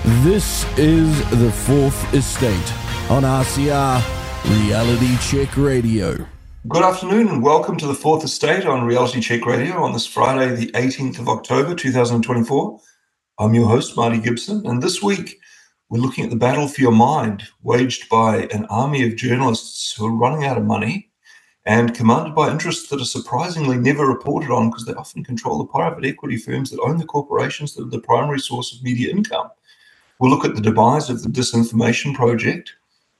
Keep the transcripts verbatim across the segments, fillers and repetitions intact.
This is The Fourth Estate on R C R Reality Check Radio. Good afternoon and welcome to The Fourth Estate on Reality Check Radio on this Friday, the eighteenth of October, two thousand twenty-four. I'm your host, Marty Gibson, and this week we're looking at the battle for your mind, waged by an army of journalists who are running out of money and commanded by interests that are surprisingly never reported on because they often control the private equity firms that own the corporations that are the primary source of media income. We'll look at the demise of the Disinformation Project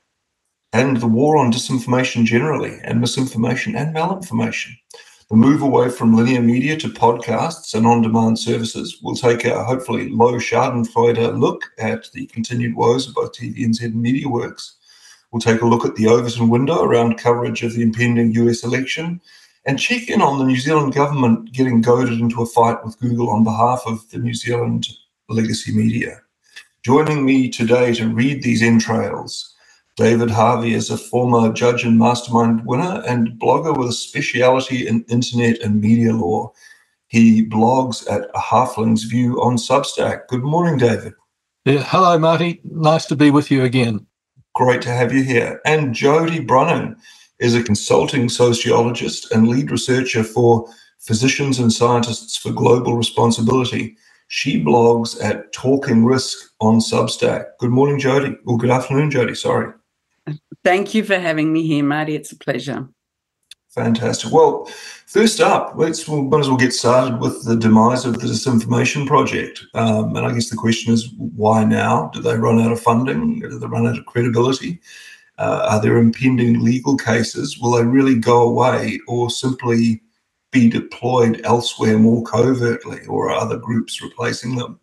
and the war on disinformation generally, and misinformation and malinformation. The move away from linear media to podcasts and on-demand services will take a hopefully low schadenfreude look at the continued woes of both T V N Z and MediaWorks. We'll take a look at the Overton window around coverage of the impending U S election and check in on the New Zealand government getting goaded into a fight with Google on behalf of the New Zealand legacy media. Joining me today to read these entrails, David Harvey is a former judge and mastermind winner and blogger with a speciality in internet and media law. He blogs at A Halfling's View on Substack. Good morning, David. Yeah, hello, Marty. Nice to be with you again. Great to have you here. And Jodie Brunning is a consulting sociologist and lead researcher for Physicians and Scientists for Global Responsibility. She blogs at Talking Risk on Substack. Good morning, Jodie. Or good afternoon, Jodie, sorry. Thank you for having me here, Marty. It's a pleasure. Fantastic. Well, first up, let's we might as well get started with the demise of the Disinformation Project. Um, and I guess the question is, why now? Do they run out of funding? Do they run out of credibility? Uh, are there impending legal cases? Will they really go away or simply be deployed elsewhere more covertly, or are other groups replacing them?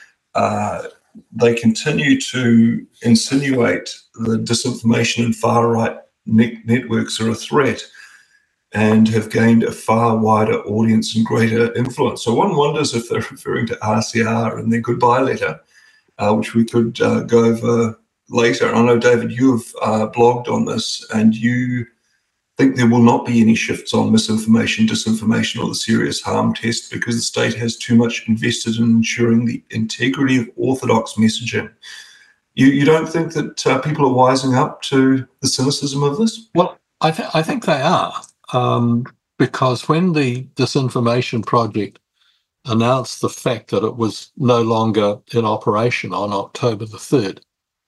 Uh, they continue to insinuate the disinformation and far-right ne- networks are a threat and have gained a far wider audience and greater influence. So one wonders if they're referring to R C R in their goodbye letter, uh, which we could uh, go over later. I know, David, you have uh, blogged on this, and you think there will not be any shifts on misinformation, disinformation, or the serious harm test because the state has too much invested in ensuring the integrity of orthodox messaging. You you don't think that uh, people are wising up to the cynicism of this? Well, I, th- I think they are, um, because when the Disinformation Project announced the fact that it was no longer in operation on October the third,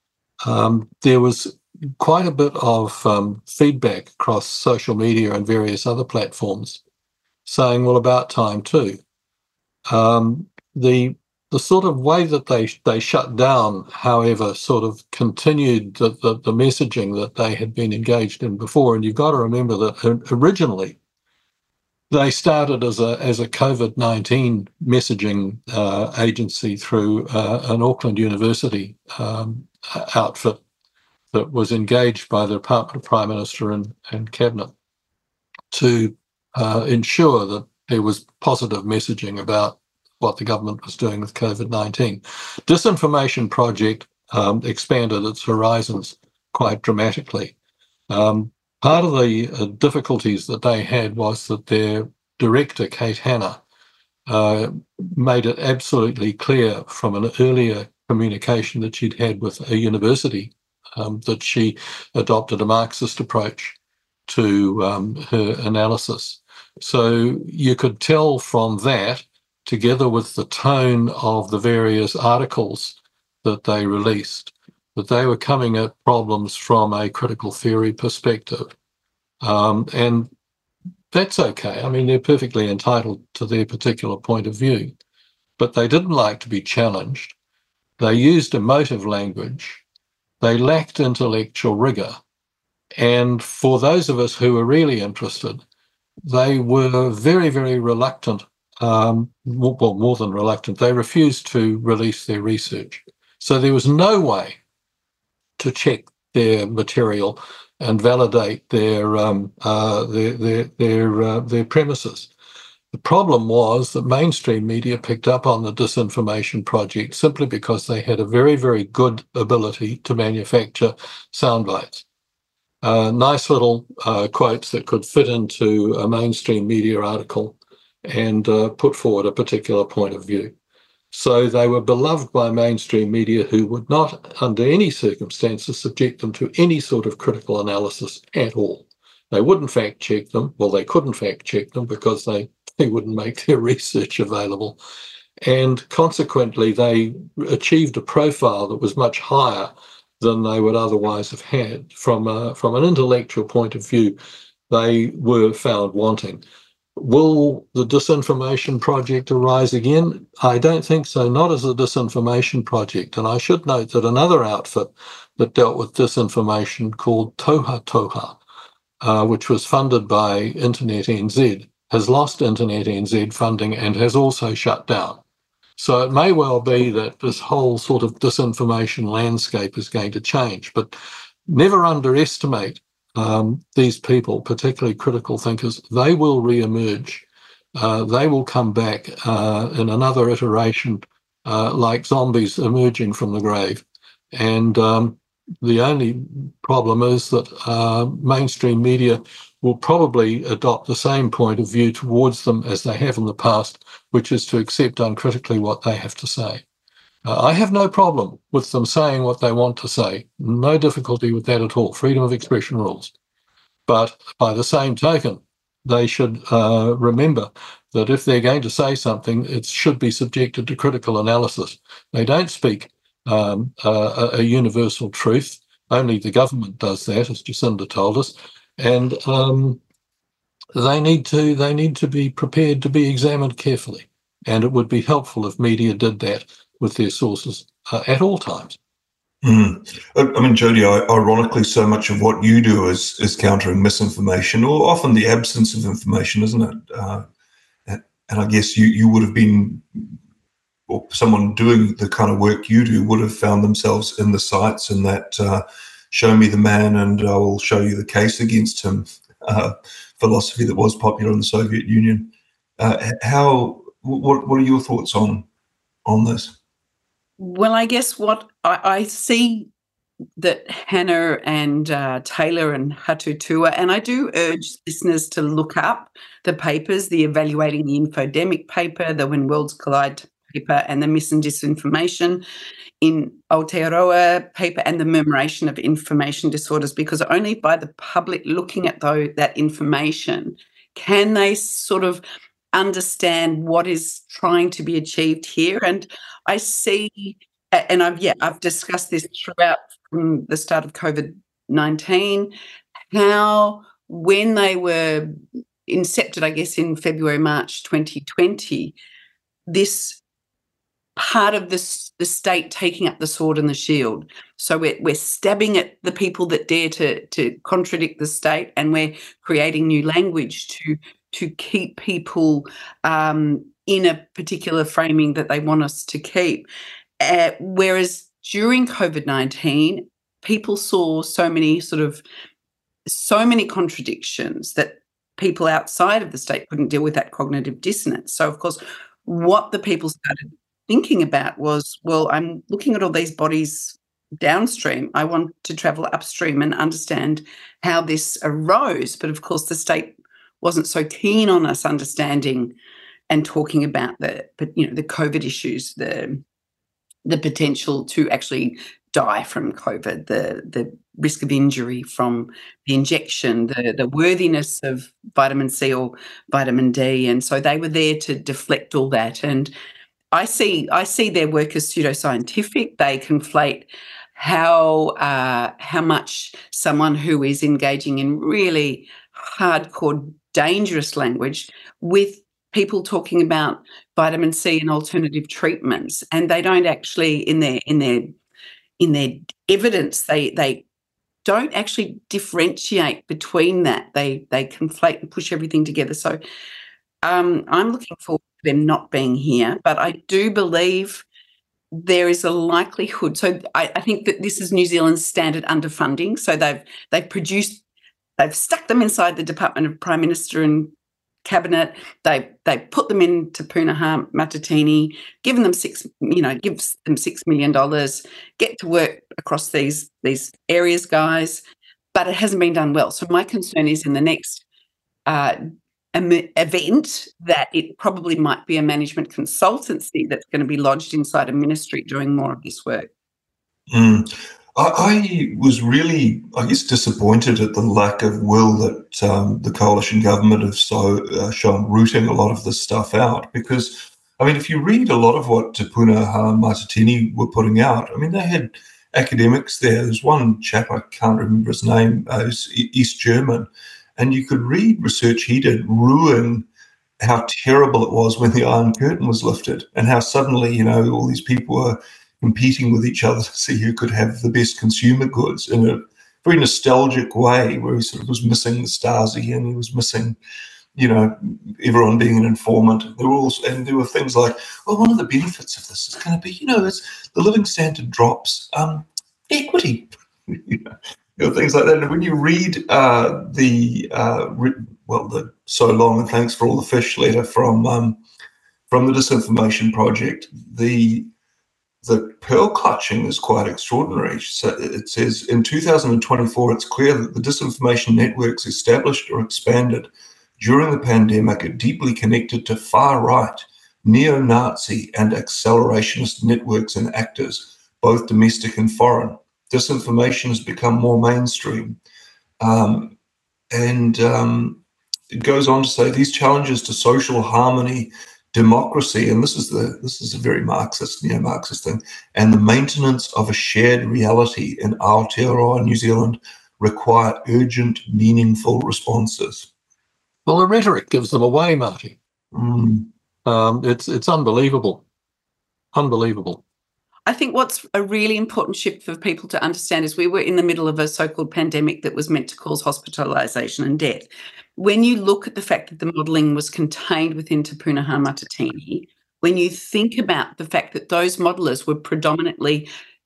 um, there was quite a bit of um, feedback across social media and various other platforms saying, well, about time too. Um, the the sort of way that they they shut down, however, sort of continued the, the, the messaging that they had been engaged in before. And you've got to remember that originally they started as a as a COVID nineteen messaging uh, agency through uh, an Auckland University um, outfit that was engaged by the Department of Prime Minister and, and Cabinet to uh, ensure that there was positive messaging about what the government was doing with COVID nineteen. Disinformation Project um, expanded its horizons quite dramatically. Um, part of the uh, difficulties that they had was that their director, Kate Hanna, uh, made it absolutely clear from an earlier communication that she'd had with a university Um, that she adopted a Marxist approach to um, her analysis. So you could tell from that, together with the tone of the various articles that they released, that they were coming at problems from a critical theory perspective. Um, and that's okay. I mean, they're perfectly entitled to their particular point of view, but they didn't like to be challenged. They used emotive language. They lacked intellectual rigor. And for those of us who were really interested, they were very, very reluctant, um, well, more than reluctant. They refused to release their research. So there was no way to check their material and validate their um, uh, their their their, uh, their premises. The problem was that mainstream media picked up on the Disinformation Project simply because they had a very, very good ability to manufacture sound bites. Uh, nice little uh, quotes that could fit into a mainstream media article and uh, put forward a particular point of view. So they were beloved by mainstream media who would not, under any circumstances, subject them to any sort of critical analysis at all. They wouldn't fact check them. Well, they couldn't fact check them because they, they wouldn't make their research available. And consequently, they achieved a profile that was much higher than they would otherwise have had. From a, from an intellectual point of view, they were found wanting. Will the Disinformation Project arise again? I don't think so, not as a disinformation project. And I should note that another outfit that dealt with disinformation called Toha Toha, uh, which was funded by Internet N Z, has lost Internet N Z funding and has also shut down. So it may well be that this whole sort of disinformation landscape is going to change, but never underestimate um, these people, particularly critical thinkers. They will re-emerge. Uh, they will come back uh, in another iteration uh, like zombies emerging from the grave. And um, the only problem is that uh, mainstream media will probably adopt the same point of view towards them as they have in the past, which is to accept uncritically what they have to say. Uh, I have no problem with them saying what they want to say. No difficulty with that at all. Freedom of expression rules. But by the same token, they should uh, remember that if they're going to say something, it should be subjected to critical analysis. They don't speak um, a, a universal truth. Only the government does that, as Jacinda told us. And um, they need to they need to be prepared to be examined carefully. And it would be helpful if media did that with their sources uh, at all times. Mm. I mean, Jody, ironically, so much of what you do is is countering misinformation, or often the absence of information, isn't it? Uh, and, and I guess you, you would have been, or someone doing the kind of work you do would have found themselves in the sites in that uh, show me the man and I will show you the case against him uh, philosophy that was popular in the Soviet Union. Uh, how, what, what are your thoughts on, on this? Well, I guess what I, I see that Hannah and uh, Taylor and Hatutua, and I do urge listeners to look up the papers, the Evaluating the Infodemic paper, the When Worlds Collide paper, and the Mis and Disinformation in Aotearoa paper, and the Murmuration of Information Disorders, because only by the public looking at though, that information can they sort of understand what is trying to be achieved here. And I see, and I've yeah, I've discussed this throughout from the start of COVID nineteen, how when they were incepted, I guess in February, March twenty twenty, this part of this the state taking up the sword and the shield. So we're we're stabbing at the people that dare to to contradict the state, and we're creating new language to to keep people um, in a particular framing that they want us to keep. Uh, whereas during COVID nineteen, people saw so many sort of so many contradictions that people outside of the state couldn't deal with that cognitive dissonance. So, of course, what the people started thinking about was, well, I'm looking at all these bodies downstream. I want to travel upstream and understand how this arose. But of course, the state wasn't so keen on us understanding and talking about the, but you know, the COVID issues, the the potential to actually die from COVID, the the risk of injury from the injection, the the worthiness of vitamin C or vitamin D, and so they were there to deflect all that. And I see I see their work as pseudoscientific. They conflate how uh, how much someone who is engaging in really hardcore, dangerous language with people talking about vitamin C and alternative treatments, and they don't actually in their in their in their evidence they they don't actually differentiate between that. They they conflate and push everything together. So um, I'm looking forward to them not being here, but I do believe there is a likelihood. So I, I think that this is New Zealand's standard underfunding. So they've they've produced they've stuck them inside the Department of Prime Minister and Cabinet. They they put them into Punaha Matatini, given them six, you know, gives them six million dollars. Get to work across these these areas, guys. But it hasn't been done well. So my concern is in the next uh, event, that it probably might be a management consultancy that's going to be lodged inside a ministry doing more of this work. Mm. I, I was really, I guess, disappointed at the lack of will that um, the coalition government have so uh, shown rooting a lot of this stuff out. Because, I mean, if you read a lot of what Te Puna Matatini were putting out, I mean, they had academics there. There's one chap, I can't remember his name, uh, he's East German, and you could read research he did ruin how terrible it was when the Iron Curtain was lifted, and how suddenly, you know, all these people were competing with each other to see who could have the best consumer goods in a very nostalgic way, where he sort of was missing the Stasi and he was missing, you know, everyone being an informant. There were also, and there were things like, well, one of the benefits of this is going to be, you know, as the living standard drops, um, equity, you know, you know, things like that. And when you read uh, the, uh, re- well, the So Long and Thanks for All the Fish letter from um, from the Disinformation Project, the the pearl clutching is quite extraordinary. So it says, in two thousand twenty-four, it's clear that the disinformation networks established or expanded during the pandemic are deeply connected to far-right, neo-Nazi and accelerationist networks and actors, both domestic and foreign. Disinformation has become more mainstream. Um, and um, it goes on to say these challenges to social harmony, democracy, and this is the this is a very Marxist, neo-Marxist thing, and the maintenance of a shared reality in Aotearoa, New Zealand, require urgent, meaningful responses. Well, the rhetoric gives them away, Marty. Mm. Um, it's it's unbelievable, unbelievable. I think what's a really important shift for people to understand is we were in the middle of a so-called pandemic that was meant to cause hospitalisation and death. When you look at the fact that the modelling was contained within Te Puna Matatini, when you think about the fact that those modellers were predominantly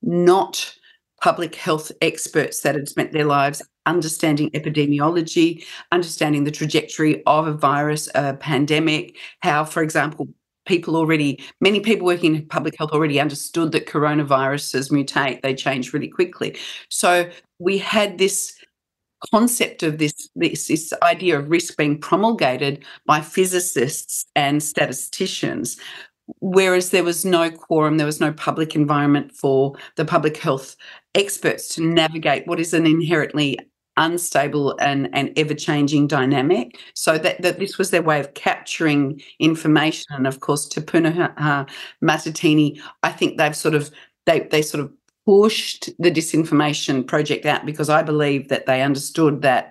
not public health experts that had spent their lives understanding epidemiology, understanding the trajectory of a virus, a pandemic, how, for example, people already, many people working in public health already understood that coronaviruses mutate, they change really quickly. So we had this concept of this, this, this idea of risk being promulgated by physicists and statisticians, whereas there was no quorum, there was no public environment for the public health experts to navigate what is an inherently unstable and, and ever-changing dynamic. So that, that this was their way of capturing information. And of course, Te Puna uh, Matatini, I think they've sort of they they sort of pushed the disinformation project out, because I believe that they understood that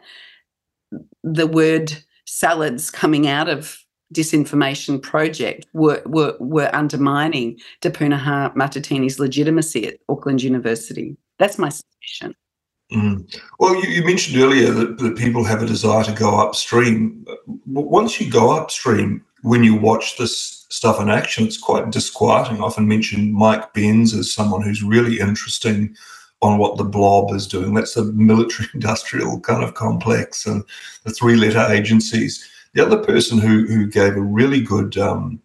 the word salads coming out of disinformation project were were, were undermining Te Puna Matatini's legitimacy at Auckland University. That's my suspicion. Mm. Well, you, you mentioned earlier that, that people have a desire to go upstream. Once you go upstream, when you watch this stuff in action, it's quite disquieting. I often mention Mike Benz as someone who's really interesting on what the blob is doing. That's the military-industrial kind of complex and the three-letter agencies. The other person who, who gave a really good um,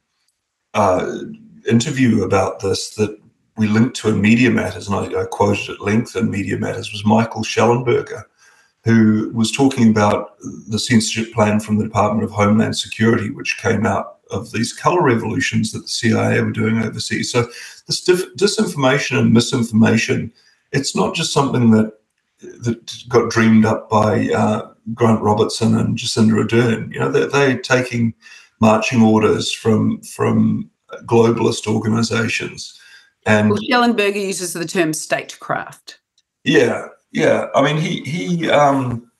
uh, interview about this that we linked to in Media Matters, and I, I quoted at length in Media Matters, was Michael Schellenberger, who was talking about the censorship plan from the Department of Homeland Security, which came out of these colour revolutions that the C I A were doing overseas. So this dif- disinformation and misinformation, it's not just something that that got dreamed up by uh, Grant Robertson and Jacinda Ardern. You know, they're, they're taking marching orders from from globalist organisations. And well, Schellenberger uses the term statecraft. Yeah, yeah. I mean, he he um,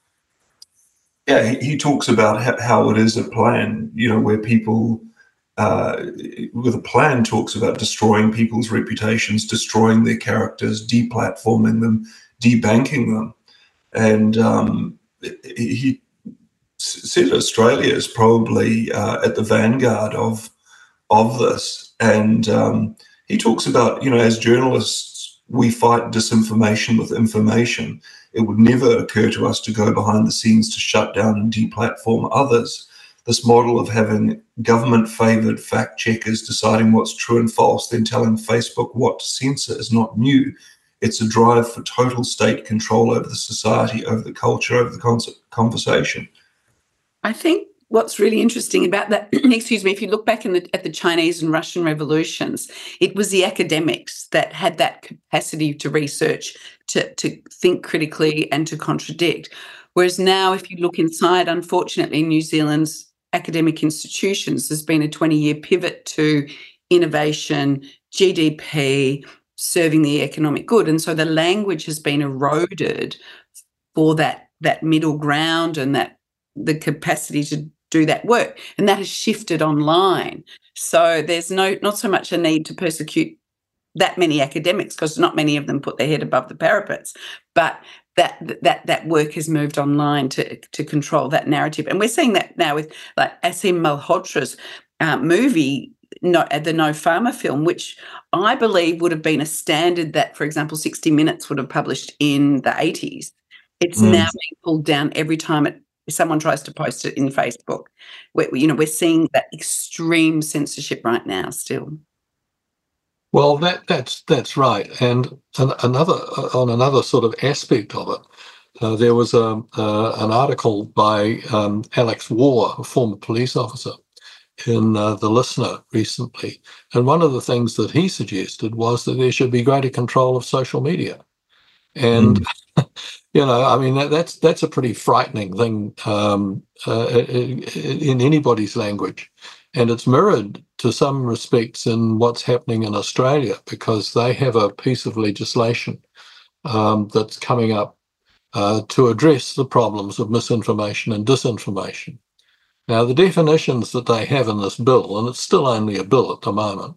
yeah he, he talks about how, how it is a plan. You know, where people uh, with a plan talks about destroying people's reputations, destroying their characters, deplatforming them, debanking them, and um, he said Australia is probably uh, at the vanguard of of this, and um, he talks about, you know, as journalists, we fight disinformation with information. It would never occur to us to go behind the scenes to shut down and deplatform others. This model of having government-favoured fact-checkers deciding what's true and false, then telling Facebook what to censor is not new. It's a drive for total state control over the society, over the culture, over the concept, conversation. I think what's really interesting about that, excuse me, if you look back in the, at the Chinese and Russian revolutions, it was the academics that had that capacity to research, to, to think critically and to contradict. Whereas now, if you look inside, unfortunately, New Zealand's academic institutions, there's been a twenty-year pivot to innovation, G D P, serving the economic good. And so the language has been eroded for that, that middle ground and that the capacity to do that work, and that has shifted online. So there's no not so much a need to persecute that many academics, because not many of them put their head above the parapets, but that that that work has moved online to to control that narrative. And we're seeing that now with like Asim Malhotra's uh, movie, no, the No Pharma film, which I believe would have been a standard that, for example, sixty minutes would have published in the eighties. It's mm. now being pulled down every time it if someone tries to post it in Facebook. We're, you know, we're seeing that extreme censorship right now still. Well, that that's that's right. And an, another on another sort of aspect of it, uh, there was a, uh, an article by um, Alex Waugh, a former police officer, in uh, The Listener recently. And one of the things that he suggested was that there should be greater control of social media. And mm. you know, I mean, that, that's that's a pretty frightening thing um, uh, in, in anybody's language, and it's mirrored to some respects in what's happening in Australia, because they have a piece of legislation um, that's coming up uh, to address the problems of misinformation and disinformation. Now, the definitions that they have in this bill, and it's still only a bill at the moment,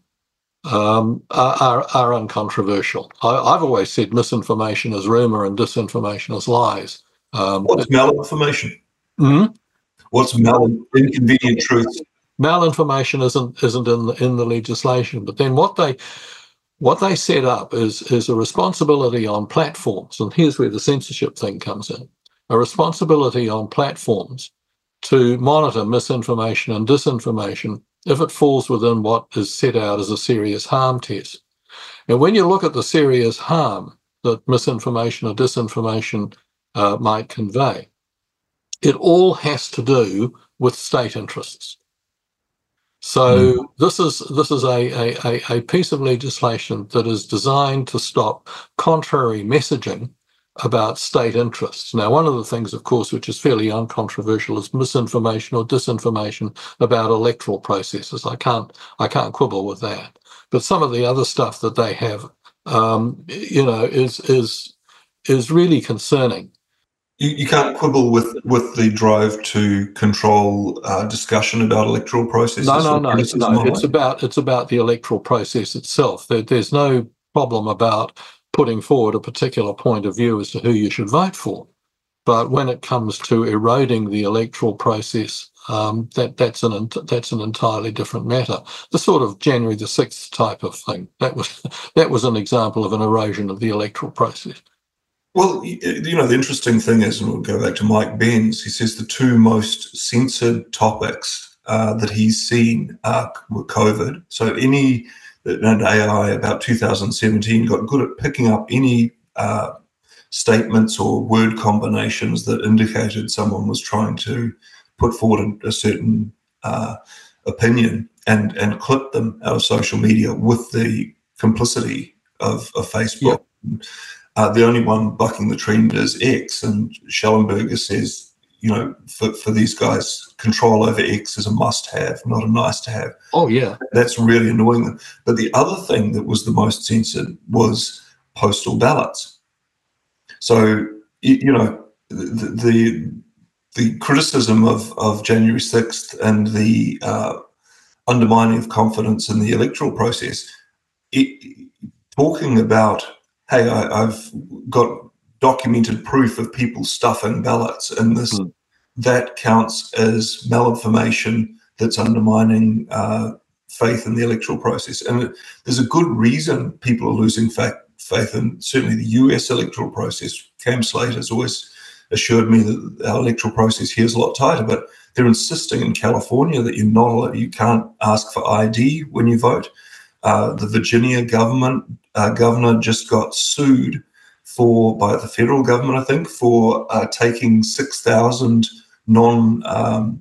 Um, are, are, are uncontroversial. I, I've always said misinformation is rumour and disinformation is lies. Um, What's malinformation? Mm-hmm. What's mal inconvenient truth? Malinformation isn't isn't in the, in the legislation, but then what they what they set up is is a responsibility on platforms, and here's where the censorship thing comes in: a responsibility on platforms to monitor misinformation and disinformation if it falls within what is set out as a serious harm test. And when you look at the serious harm that misinformation or disinformation uh, might convey, it all has to do with state interests. So mm. this is this is a, a, a piece of legislation that is designed to stop contrary messaging about state interests. Now, one of the things, of course, which is fairly uncontroversial is misinformation or disinformation about electoral processes. I can't I can't quibble with that. But some of the other stuff that they have, um, you know, is is is really concerning. You, you can't quibble with with the drive to control uh, discussion about electoral processes. No, no, no, no. It's about it's about the electoral process itself. There, there's no problem about putting forward a particular point of view as to who you should vote for. But when it comes to eroding the electoral process, um, that that's an that's an entirely different matter. The sort of January the sixth type of thing, that was that was an example of an erosion of the electoral process. Well, you know, the interesting thing is, and we'll go back to Mike Benz, he says the two most censored topics uh, that he's seen are COVID. So any and A I about two thousand seventeen got good at picking up any uh, statements or word combinations that indicated someone was trying to put forward a, a certain uh, opinion and and clip them out of social media with the complicity of, of Facebook. Yep. Uh, the only one bucking the trend is X, and Schellenberger says, you know, for, for these guys, control over X is a must-have, not a nice-to-have. Oh, yeah. That's really annoying them. But the other thing that was the most censored was postal ballots. So, you, you know, the, the the criticism of, of January sixth and the uh, undermining of confidence in the electoral process, it, talking about, hey, I, I've got documented proof of people stuffing ballots, and this mm. that counts as malinformation that's undermining uh, faith in the electoral process. And it, there's a good reason people are losing faith, faith in certainly the U S electoral process. Cam Slate has always assured me that our electoral process here is a lot tighter, but they're insisting in California that you're not allowed, you can't ask for I D when you vote. Uh, the Virginia government uh, governor just got sued for by the federal government, I think, for uh, taking six thousand non um,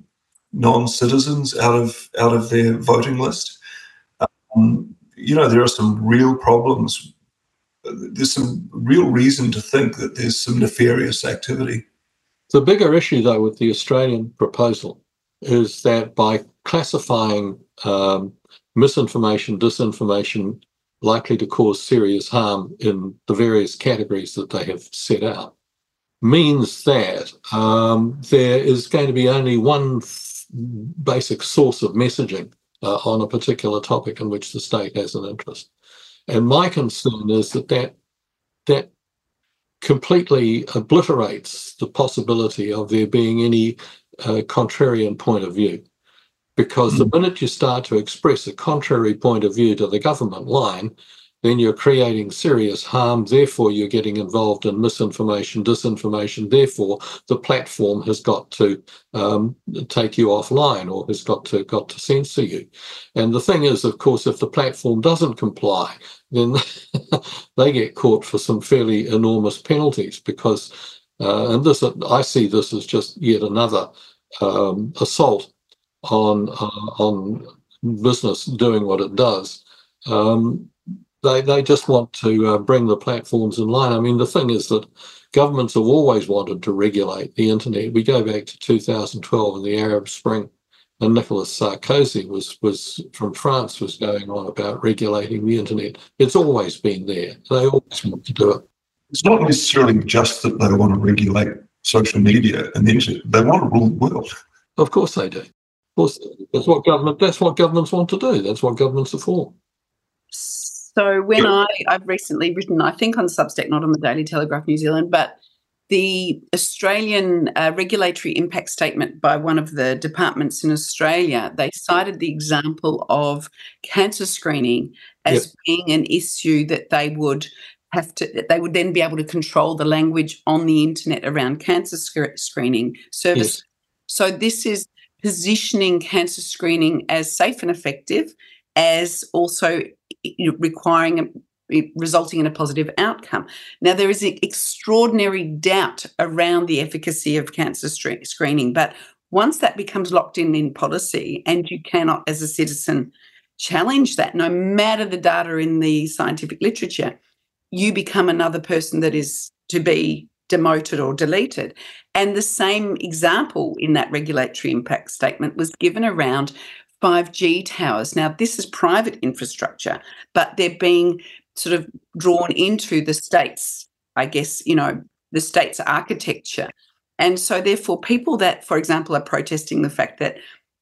non-citizens out of out of their voting list. Um, you know, there are some real problems. There's some real reason to think that there's some nefarious activity. The bigger issue, though, with the Australian proposal is that by classifying um, misinformation, disinformation, likely to cause serious harm in the various categories that they have set out, means that um, there is going to be only one f- basic source of messaging uh, on a particular topic in which the state has an interest. And my concern is that that, that completely obliterates the possibility of there being any uh, contrarian point of view. Because the minute you start to express a contrary point of view to the government line, then you're creating serious harm. Therefore, you're getting involved in misinformation, disinformation. Therefore, the platform has got to um, take you offline or has got to got to censor you. And the thing is, of course, if the platform doesn't comply, then they get caught for some fairly enormous penalties. Because, uh, and this, I see this as just yet another um, assault on uh, on business doing what it does. Um, they they just want to uh, bring the platforms in line. I mean, the thing is that governments have always wanted to regulate the internet. We go back to two thousand twelve and the Arab Spring, and Nicolas Sarkozy was was from France was going on about regulating the internet. It's always been there. They always want to do it. It's not necessarily just that they want to regulate social media and the internet. They want to rule the world. Of course they do. Of course, that's what government. That's what governments want to do. That's what governments are for. So when I, I've recently written, I think on Substack, not on the Daily Telegraph New Zealand, but the Australian uh, regulatory impact statement by one of the departments in Australia, they cited the example of cancer screening as yep. being an issue that they would have to, they would then be able to control the language on the internet around cancer sc- screening services. Yes. So this is positioning cancer screening as safe and effective, as also requiring a, resulting in a positive outcome. Now, there is extraordinary doubt around the efficacy of cancer st- screening, but once that becomes locked in in policy and you cannot, as a citizen, challenge that, no matter the data in the scientific literature, you become another person that is to be demoted or deleted. And the same example in that regulatory impact statement was given around five G towers. Now, this is private infrastructure, but they're being sort of drawn into the state's, I guess, you know, the state's architecture. And so therefore people that, for example, are protesting the fact that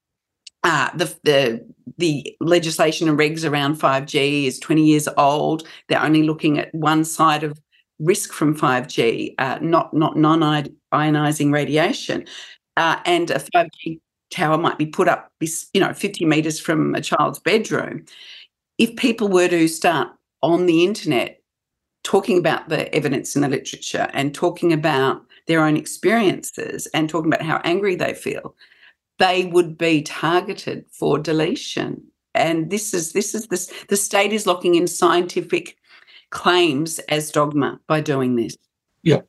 uh, the, the the legislation and regs around five G is twenty years old, they're only looking at one side of risk from five G, uh, not, not non-ionizing radiation, uh, and a five G tower might be put up, you know, fifty metres from a child's bedroom. If people were to start on the internet talking about the evidence in the literature and talking about their own experiences and talking about how angry they feel, they would be targeted for deletion. And this is this is this the state is locking in scientific claims as dogma by doing this. Yeah,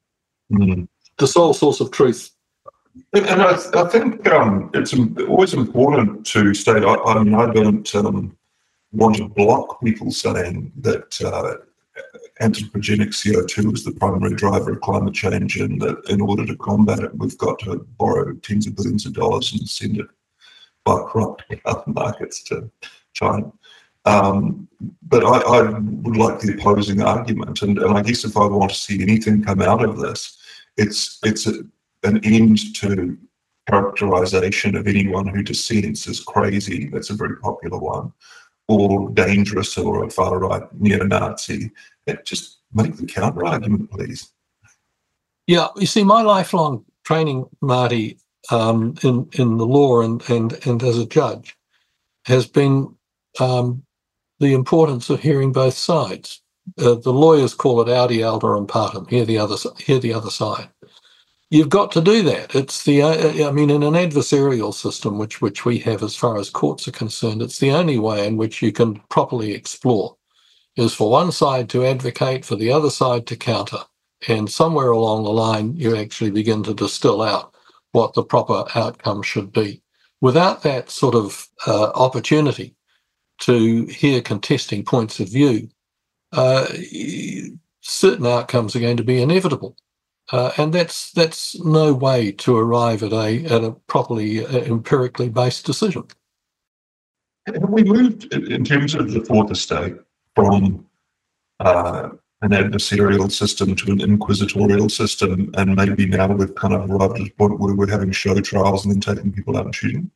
mm. The sole source of truth. And, and I, I think um, it's always important to state, I, I mean, I don't um, want to block people saying that uh, anthropogenic C O two is the primary driver of climate change, and that in order to combat it, we've got to borrow tens of billions of dollars and send it by corrupt markets to China. Um, but I, I would like the opposing argument, and, and I guess if I want to see anything come out of this, it's it's a, an end to characterization of anyone who dissents as crazy. That's a very popular one, or dangerous, or a far-right neo-Nazi. It just make the counter-argument, please. Yeah, you see, my lifelong training, Marty, um, in, in the law and, and, and as a judge has been um, the importance of hearing both sides. Uh, the lawyers call it audi alteram partem, hear the other, hear the other side. You've got to do that. It's the, uh, I mean, in an adversarial system, which which we have as far as courts are concerned, it's the only way in which you can properly explore, is for one side to advocate, for the other side to counter. And somewhere along the line, you actually begin to distill out what the proper outcome should be. without that sort of uh, opportunity to hear contesting points of view, uh, certain outcomes are going to be inevitable. Uh, and that's that's no way to arrive at a at a properly uh, empirically based decision. Have we moved in terms of the fourth estate from uh, an adversarial system to an inquisitorial system, and maybe now we've kind of arrived at a point where we're having show trials and then taking people out and shooting?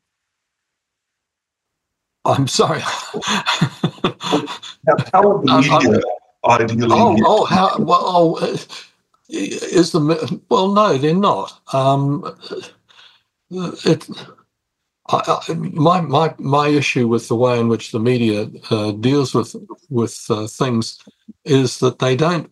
I'm sorry. How, how are the media um, ideally? Oh, oh, how well? Oh, uh, is the well? No, they're not. Um, it. I, I, my my my issue with the way in which the media uh, deals with with uh, things is that they don't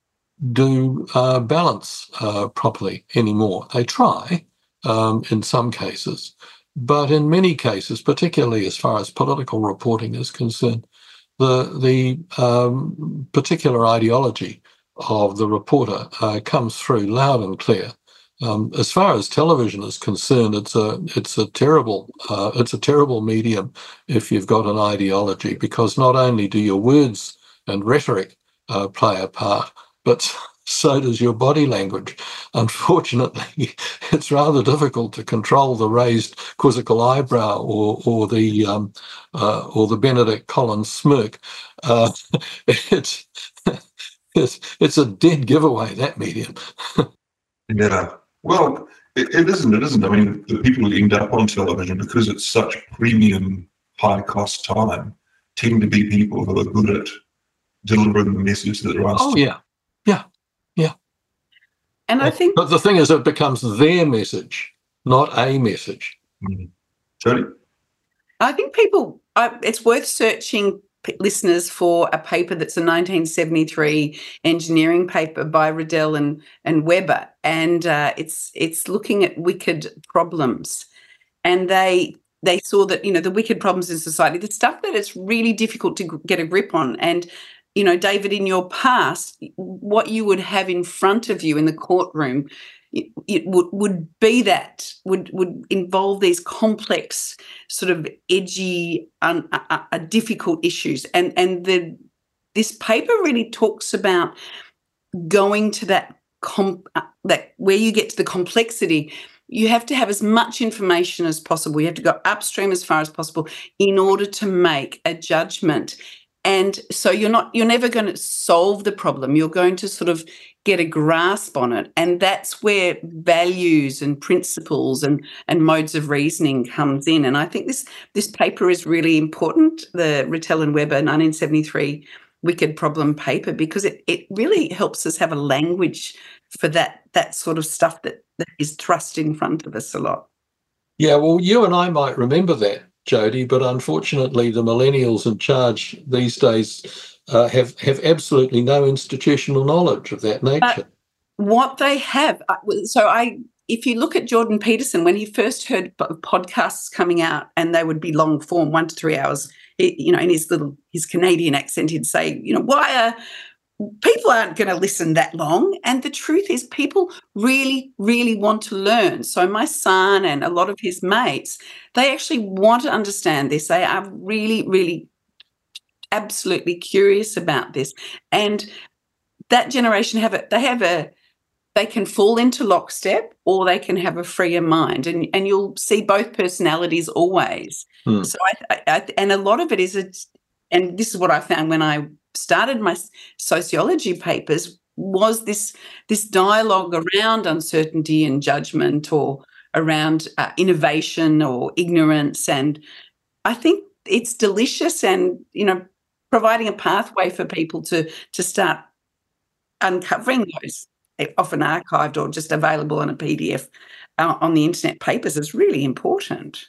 do uh, balance uh, properly anymore. They try um, in some cases, but in many cases, particularly as far as political reporting is concerned, the the um, particular ideology of the reporter uh, comes through loud and clear. Um, as far as television is concerned, it's a it's a terrible uh, it's a terrible medium if you've got an ideology, because not only do your words and rhetoric uh, play a part, but so does your body language. Unfortunately, it's rather difficult to control the raised quizzical eyebrow or or the um, uh, or the Benedict Collins smirk. Uh, it's it's it's a dead giveaway, that medium. Yeah. Well, it, it isn't, it isn't. I mean, the people who end up on television, because it's such premium, high-cost time, tend to be people who are good at delivering the message that they're asked. Oh, yeah. Yeah. Yeah. And I think... But the thing is, it becomes their message, not a message. Mm. Jody? I think people... I, it's worth searching... listeners for a paper that's a nineteen seventy-three engineering paper by Riddell and, and Weber, and uh, it's it's looking at wicked problems, and they they saw that, you know, the wicked problems in society, the stuff that it's really difficult to get a grip on. And, you know, David, in your past, what you would have in front of you in the courtroom, it, it would, would be that, would would involve these complex, sort of edgy, un, uh, uh, difficult issues. And and the this paper really talks about going to that, com, uh, that where you get to the complexity. You have to have as much information as possible. You have to go upstream as far as possible in order to make a judgment. And so you're not, you're never going to solve the problem. You're going to sort of get a grasp on it. And that's where values and principles and, and modes of reasoning comes in. And I think this, this paper is really important, the Riddell and Weber nineteen seventy-three Wicked Problem paper, because it, it really helps us have a language for that, that sort of stuff that, that is thrust in front of us a lot. Yeah, well, you and I might remember that, Jody, but unfortunately the millennials in charge these days uh, have, have absolutely no institutional knowledge of that nature. But what they have, so I, if you look at Jordan Peterson, when he first heard podcasts coming out and they would be long form, one to three hours, he, you know, in his little, his Canadian accent, he'd say, you know, why are, people aren't going to listen that long. And the truth is people really, really want to learn. So my son and a lot of his mates, they actually want to understand this. They are really, really absolutely curious about this. And that generation have a, they have a, they can fall into lockstep or they can have a freer mind. And, and you'll see both personalities always. Hmm. So I, I, and a lot of it is, a, and this is what I found when I started my sociology papers, was this this dialogue around uncertainty and judgment, or around uh, innovation or ignorance. And I think it's delicious, and, you know, providing a pathway for people to to start uncovering those often archived or just available on a P D F uh, on the internet papers is really important.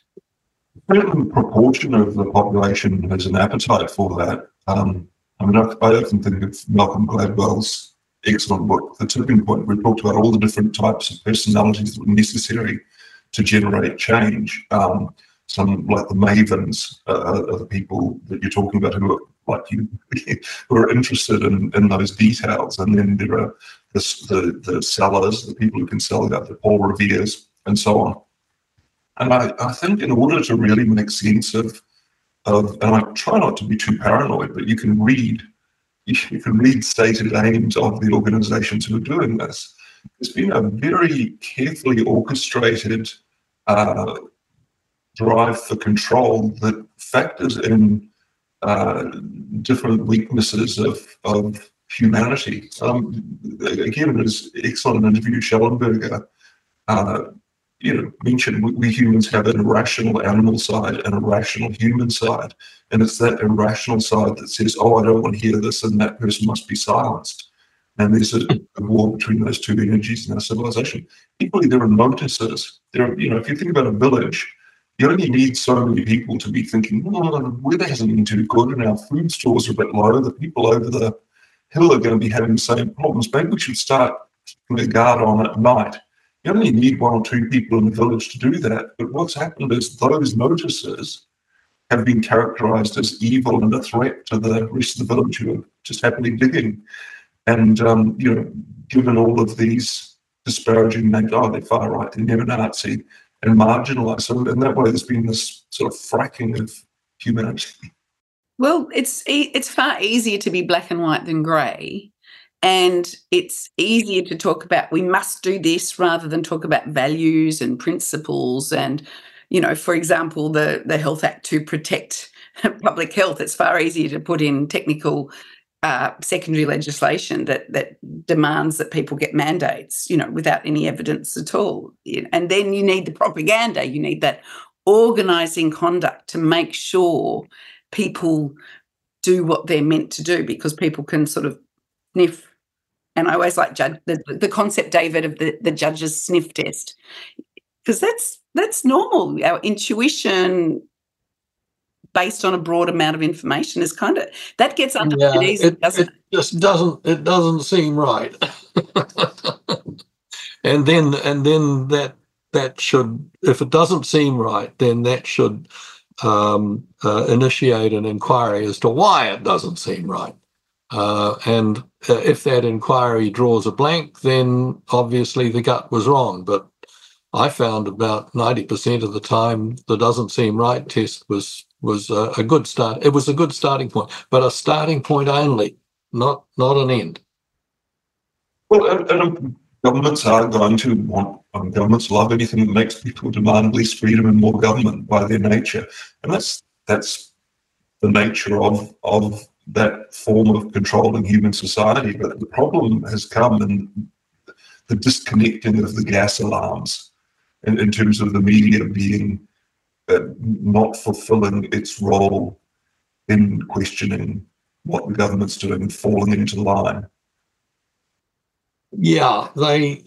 A certain proportion of the population has an appetite for that. Um, I mean, I, I often think of Malcolm Gladwell's excellent book, The Tipping Point, where he talked about all the different types of personalities that were necessary to generate change. Um, some, like the mavens, uh, are the people that you're talking about who are like you, who are interested in, in those details. And then there are the, the, the sellers, the people who can sell it out, the Paul Revere's, and so on. And I, I think in order to really make sense of, of, and I try not to be too paranoid, but you can read, you can read stated aims of the organizations who are doing this. There's been a very carefully orchestrated uh, drive for control that factors in uh, different weaknesses of, of humanity. Um, again, there's excellent interview, Schellenberger, uh, you know, mentioned we, we humans have an irrational animal side and a rational human side. And it's that irrational side that says, oh, I don't want to hear this, and that person must be silenced. And there's a, a war between those two energies in our civilization. Equally, there are notices. There are, you know, if you think about a village, you only need so many people to be thinking, oh, weather hasn't been too good and our food stores are a bit low. The people over the hill are going to be having the same problems. Maybe we should start keeping a guard on at night. You only need one or two people in the village to do that. But what's happened is those notices have been characterized as evil and a threat to the rest of the village who are just happily digging. And, um, you know, given all of these disparaging names, oh, they're far right, they're neo-Nazi, and marginalised. So in that way, there's been this sort of fracking of humanity. Well, it's it's far easier to be black and white than grey. And it's easier to talk about we must do this rather than talk about values and principles. And, you know, for example, the, the Health Act to protect public health, it's far easier to put in technical uh, secondary legislation that that demands that people get mandates, you know, without any evidence at all. And then you need the propaganda. You need that organising conduct to make sure people do what they're meant to do, because people can sort of sniff. And I always like judge, the, the concept, David, of the, the judge's sniff test, because that's that's normal. Our intuition, based on a broad amount of information, is kind of that gets under yeah, it easy, it, doesn't it? It just doesn't. It doesn't seem right. and then and then that that should, if it doesn't seem right, then that should um, uh, initiate an inquiry as to why it doesn't seem right. Uh, and uh, if that inquiry draws a blank, then obviously the gut was wrong. But I found about ninety percent of the time the doesn't seem right test was was a, a good start. It was a good starting point, but a starting point only, not not an end. Well, and, and governments are going to want, um, governments love anything that makes people demand less freedom and more government by their nature. And that's that's the nature of of that form of controlling human society. But the problem has come in the disconnecting of the gas alarms in, in terms of the media being uh, not fulfilling its role in questioning what the government's doing and falling into line. Yeah, they.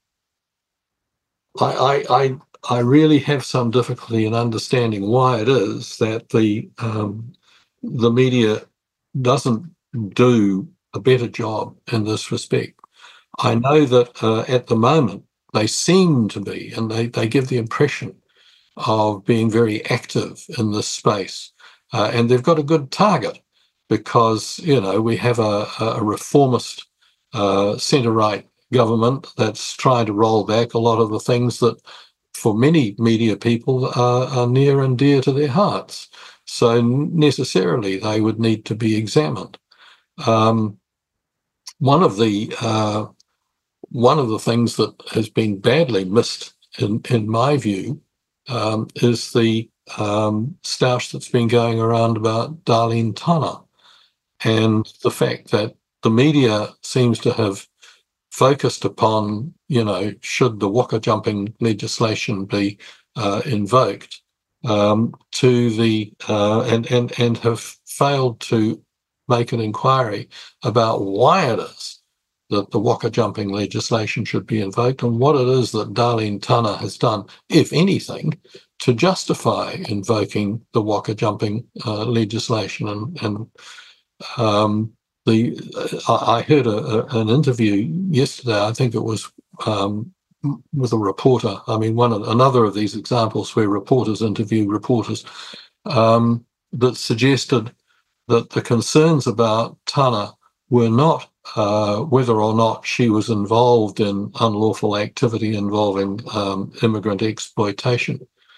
I I I, I really have some difficulty in understanding why it is that the um, the media doesn't do a better job in this respect. I know that uh, at the moment they seem to be, and they, they give the impression of being very active in this space. Uh, and they've got a good target because, you know, we have a, a reformist uh, centre-right government that's trying to roll back a lot of the things that for many media people are, are near and dear to their hearts. So necessarily they would need to be examined. Um, one of the uh, one of the things that has been badly missed, in, in my view, um, is the um, stoush that's been going around about Darlene Tanner, and the fact that the media seems to have focused upon, you know, should the waka jumping legislation be uh, invoked, um, to the uh, and and and have failed to make an inquiry about why it is that the waka jumping legislation should be invoked and what it is that Darlene Tanner has done, if anything, to justify invoking the waka jumping uh, legislation. And and um, the I heard a, a, an interview yesterday. I think it was um, with a reporter. I mean, one of, another of these examples where reporters interview reporters um, that suggested that the concerns about Tanner were not uh, whether or not she was involved in unlawful activity involving um, immigrant exploitation,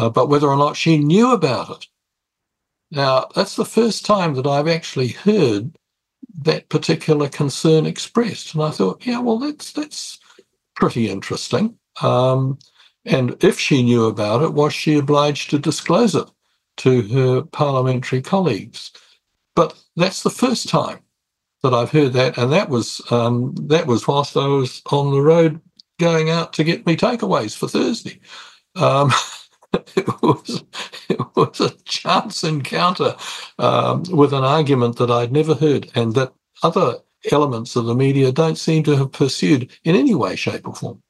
uh, but whether or not she knew about it. Now, that's the first time that I've actually heard that particular concern expressed. And I thought, yeah, well, that's that's pretty interesting. Um, and if she knew about it, was she obliged to disclose it to her parliamentary colleagues? But that's the first time that I've heard that, and that was um, that was whilst I was on the road going out to get me takeaways for Thursday. Um, it was it was a chance encounter um, with an argument that I'd never heard, and that other elements of the media don't seem to have pursued in any way, shape, or form.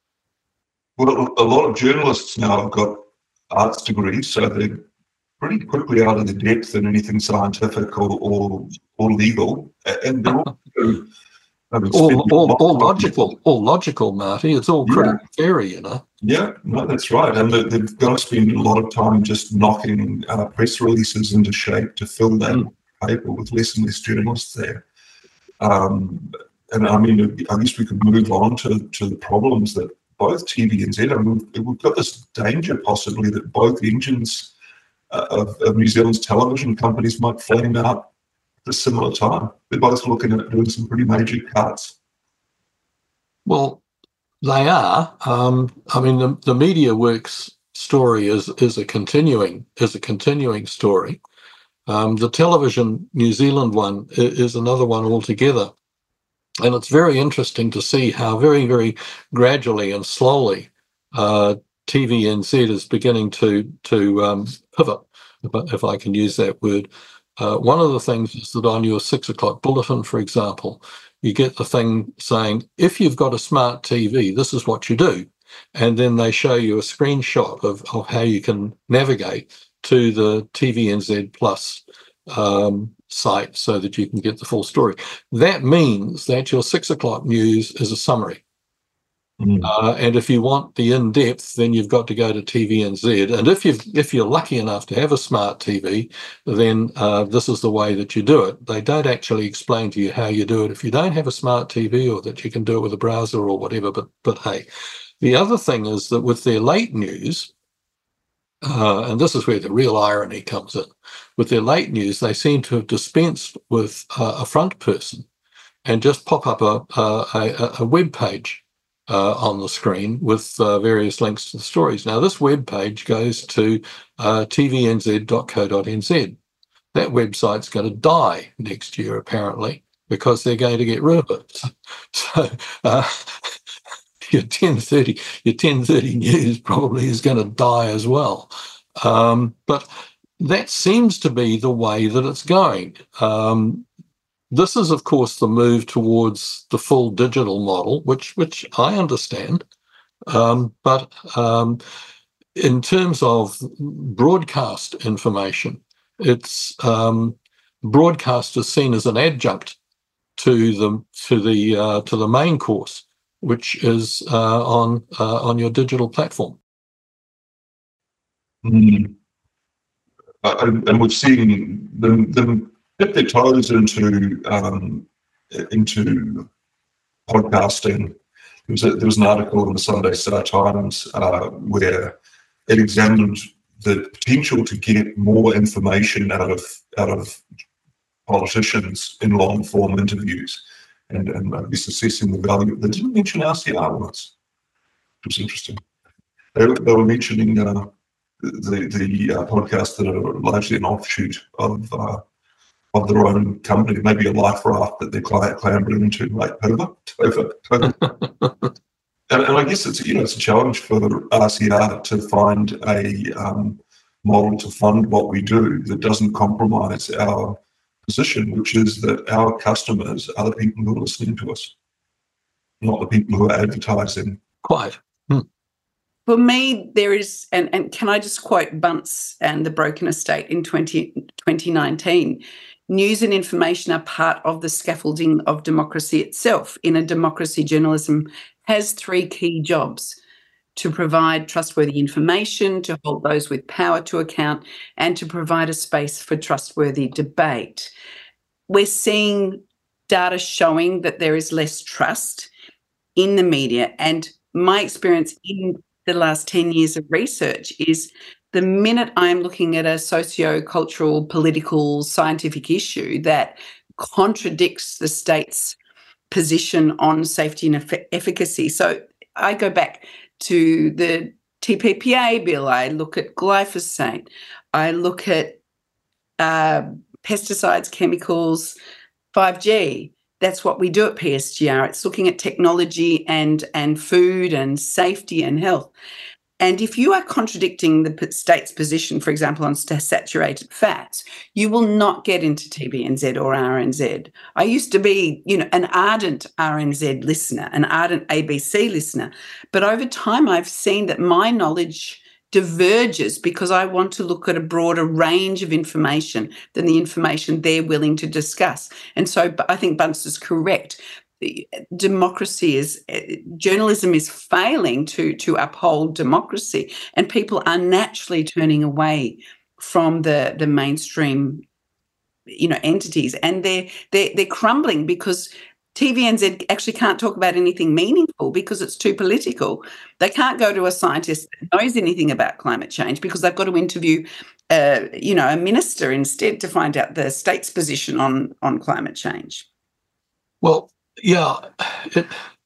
Well, a lot of journalists now have got arts degrees, so they're pretty quickly out of the depth in anything scientific or or, or legal, and they're also, I mean, all, all, all of logical, all logical, Marty. It's all pretty yeah. fairy, you know. Yeah, no, that's right, and they, they've got to spend a lot of time just knocking uh, press releases into shape to fill that mm. paper with less and less journalists there. Um, and I mean, I guess we could move on to, to the problems that both T V N Z, I mean, we've, we've got this danger possibly that both engines uh, of, of New Zealand's television companies might flame out at a similar time. They're both looking at doing some pretty major cuts. Well, they are. Um, I mean, the, the MediaWorks story is is a continuing is a continuing story. Um, the Television New Zealand one is another one altogether. And it's very interesting to see how very, very gradually and slowly uh, T V N Z is beginning to to um, pivot, if I, if I can use that word. Uh, one of the things is that on your six o'clock bulletin, for example, you get the thing saying, if you've got a smart T V, this is what you do. And then they show you a screenshot of, of how you can navigate to the T V N Z Plus um, site so that you can get the full story. That means that your six o'clock news is a summary. Mm. Uh, and if you want the in-depth, then you've got to go to T V N Z. And if you've if you're lucky enough to have a smart T V, then uh, this is the way that you do it. They don't actually explain to you how you do it if you don't have a smart T V, or that you can do it with a browser or whatever. But but hey, the other thing is that with their late news, uh, and this is where the real irony comes in, with their late news, they seem to have dispensed with uh, a front person and just pop up a a, a, a web page Uh, on the screen with uh, various links to the stories. Now, this web page goes to uh, T V N Z dot co dot N Z. That website's going to die next year, apparently, because they're going to get rid of it. So uh, your ten thirty, your ten thirty news probably is going to die as well. Um, but that seems to be the way that it's going. Um, This is, of course, the move towards the full digital model, which which I understand. Um, but um, in terms of broadcast information, it's um, broadcast is seen as an adjunct to the to the uh, to the main course, which is uh, on uh, on your digital platform. Mm. Uh, and, and we've seen them. them dip their toes into um, into podcasting. There was, a, there was an article in the Sunday Star Times uh, where it examined the potential to get more information out of out of politicians in long form interviews, and and I guess assessing the value. They didn't mention R C R once, which was interesting. They, they were mentioning uh, the the uh, podcasts that are largely an offshoot of. Uh, of their own company, maybe a life raft that they're clambering into like over, over, over. and, and I guess it's, you know, it's a challenge for R C R to find a um, model to fund what we do that doesn't compromise our position, which is that our customers are the people who are listening to us, not the people who are advertising. Quite. Hmm. For me, there is, and, and can I just quote Bunce and the Broken Estate in twenty nineteen, news and information are part of the scaffolding of democracy itself. In a democracy, journalism has three key jobs: to provide trustworthy information, to hold those with power to account, and to provide a space for trustworthy debate. We're seeing data showing that there is less trust in the media, and my experience in the last ten years of research is the minute I'm looking at a socio-cultural, political, scientific issue that contradicts the state's position on safety and eff- efficacy. So I go back to the T P P A bill, I look at glyphosate, I look at uh, pesticides, chemicals, five G. That's what we do at P S G R. It's looking at technology and, and food and safety and health. And if you are contradicting the state's position, for example, on saturated fats, you will not get into T V N Z or R N Z. I used to be, you know, an ardent R N Z listener, an ardent A B C listener. But over time, I've seen that my knowledge diverges because I want to look at a broader range of information than the information they're willing to discuss. And so I think Bunce is correct. Democracy is, journalism is failing to, to uphold democracy, and people are naturally turning away from the, the mainstream, you know, entities, and they're, they're, they're crumbling because T V N Z actually can't talk about anything meaningful because it's too political. They can't go to a scientist that knows anything about climate change because they've got to interview, uh, you know, a minister instead to find out the state's position on, on climate change. Well, yeah, it,